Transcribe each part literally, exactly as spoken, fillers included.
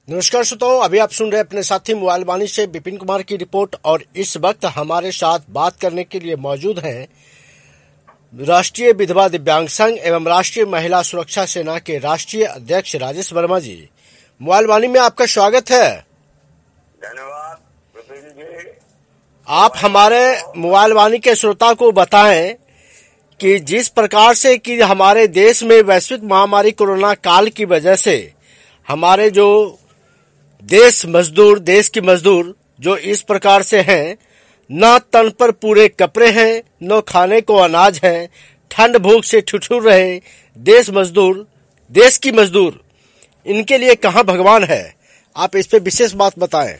नमस्कार श्रोताओं, अभी आप सुन रहे हैं अपने साथी मोबाइल वाणी से विपिन कुमार की रिपोर्ट। और इस वक्त हमारे साथ बात करने के लिए मौजूद हैं राष्ट्रीय विधवा दिव्यांग संघ एवं राष्ट्रीय महिला सुरक्षा सेना के राष्ट्रीय अध्यक्ष राजेश वर्मा जी। मोबाइल वाणी में आपका स्वागत है। धन्यवाद विपिन जी। आप हमारे मोबाइल वाणी के श्रोता को बताएं कि जिस प्रकार से कि हमारे देश में वैश्विक महामारी कोरोना काल की वजह से हमारे जो देश मजदूर देश की मजदूर जो इस प्रकार से हैं, न तन पर पूरे कपड़े हैं, न खाने को अनाज है, ठंड भूख से ठिठुर रहे देश मजदूर देश की मजदूर, इनके लिए कहाँ भगवान है? आप इस पे विशेष बात बताएं।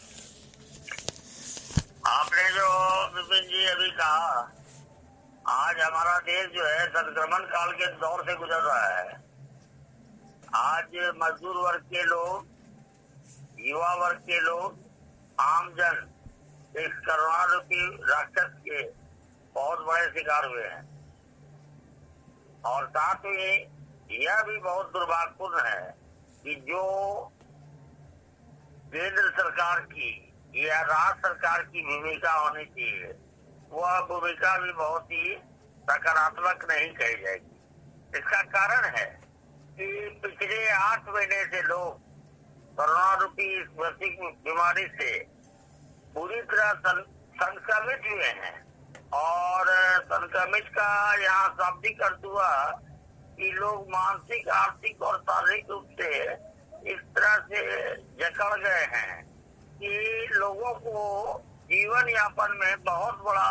आपने जो विपिन जी अभी कहा, आज हमारा देश जो है संक्रमण काल के दौर से गुजर रहा है। आज मजदूर वर्ग के लोग, युवा वर्ग के लोग, आमजन इस कोरोना रूपी राक्षस के बहुत बड़े शिकार हुए हैं। और साथ ही यह भी बहुत दुर्भाग्यपूर्ण है कि जो केंद्र सरकार की या राज्य सरकार की भूमिका होनी चाहिए, वह भूमिका भी बहुत ही सकारात्मक नहीं कही जाएगी। इसका कारण है कि पिछले आठ महीने से लोग कोरोना रूपी इस वैश्विक बीमारी से पूरी तरह संक्रमित हुए हैं। और संक्रमित का यहाँ शाब्दिक अर्थ हुआ कि लोग मानसिक, आर्थिक और शारीरिक रूप से इस तरह से जकड़ गए हैं कि लोगों को जीवन यापन में बहुत बड़ा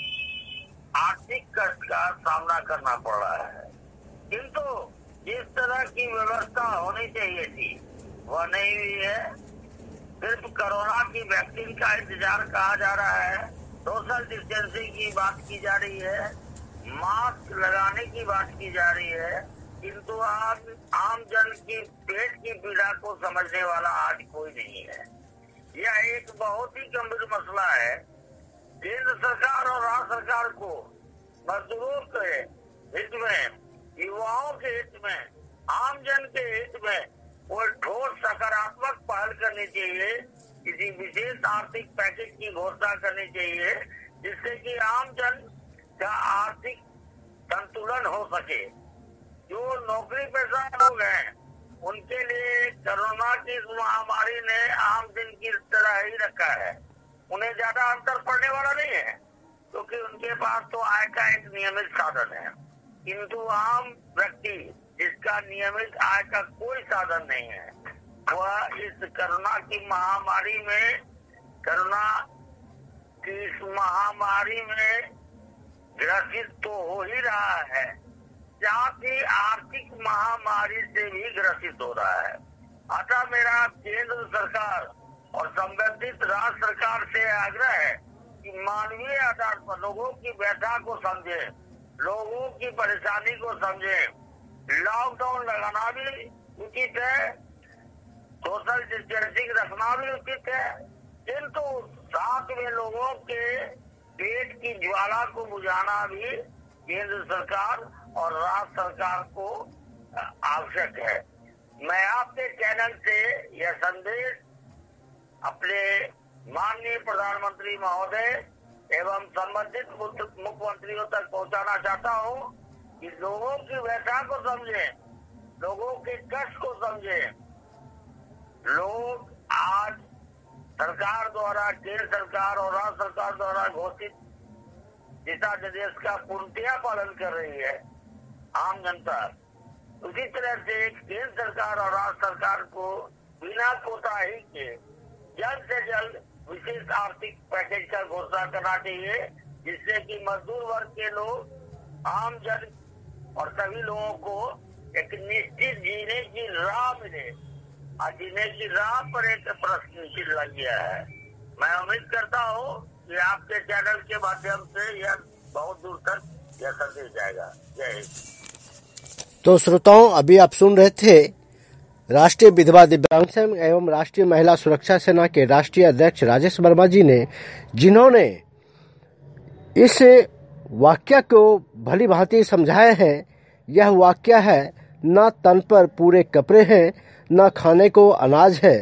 आर्थिक कष्ट का सामना करना पड़ रहा है। किंतु जिस तरह की व्यवस्था होनी चाहिए थी वह नहीं हुई है। सिर्फ कोरोना की वैक्सीन का इंतजार कहा जा रहा है, सोशल डिस्टेंसिंग की बात की जा रही है, मास्क लगाने की बात की जा रही है, किंतु आज आम जन की पेट की पीड़ा को समझने वाला आज कोई नहीं है। यह एक बहुत ही गंभीर मसला है। केंद्र सरकार और राज्य सरकार को मजदूरों के हित में, युवाओं के हित में, आम जन के हित में कोई ठोस सकारात्मक पहल करनी चाहिए। किसी विशेष आर्थिक पैकेज की घोषणा करनी चाहिए जिससे कि आम जन का आर्थिक संतुलन हो सके। जो नौकरी पेशा लोग हैं उनके लिए कोरोना की महामारी ने आम दिन की तरह ही रखा है। उन्हें ज्यादा अंतर पड़ने वाला नहीं है क्योंकि तो उनके पास तो आय का एक नियमित साधन है। किंतु आम व्यक्ति जिसका नियमित आय का कोई साधन नहीं है, वह इस कोरोना की महामारी में कोरोना की इस महामारी में ग्रसित तो हो ही रहा है, साथ ही आर्थिक महामारी से भी ग्रसित हो रहा है। अतः मेरा केंद्र सरकार और संबंधित राज्य सरकार से आग्रह है कि मानवीय आधार पर लोगों की व्यथा को समझे, लोगों की परेशानी को समझे। लॉकडाउन लगाना भी उचित है, सोशल डिस्टेंसिंग रखना भी उचित है, किंतु साथ में लोगों के पेट की ज्वाला को बुझाना भी केंद्र सरकार और राज्य सरकार को आवश्यक है। मैं आपके चैनल से यह संदेश अपने माननीय प्रधानमंत्री महोदय एवं संबंधित मुख्यमंत्रियों तक पहुंचाना चाहता हूं कि लोगों की व्यथा को समझें, लोगों के कष्ट को समझें। लोग आज सरकार द्वारा, केंद्र सरकार और राज्य सरकार द्वारा घोषित दिशा निर्देश का पूर्णतया पालन कर रही है आम जनता। उसी तरह से केंद्र सरकार और राज्य सरकार को बिना कोताही के जल्द से जल्द विशेष आर्थिक पैकेज का घोषणा करना चाहिए जिससे कि मजदूर वर्ग के लोग, आम जन और सभी लोगों को एक निश्चित जीने की राह मिले। और जीने की राह पर एक प्रश्न चिन्ह लग गया है। मैं उम्मीद करता हूँ कि आपके चैनल के माध्यम से यह बहुत दूर तक यह संदेश जाएगा। जय हिंद। तो श्रोताओं, अभी आप सुन रहे थे राष्ट्रीय विधवा दिव्यांग संघ एवं राष्ट्रीय महिला सुरक्षा सेना के राष्ट्रीय अध्यक्ष राजेश वर्मा जी ने, जिन्होंने इस वाक्य को भली भांति समझाया है। यह वाक्य है, न तन पर पूरे कपड़े हैं, न खाने को अनाज है।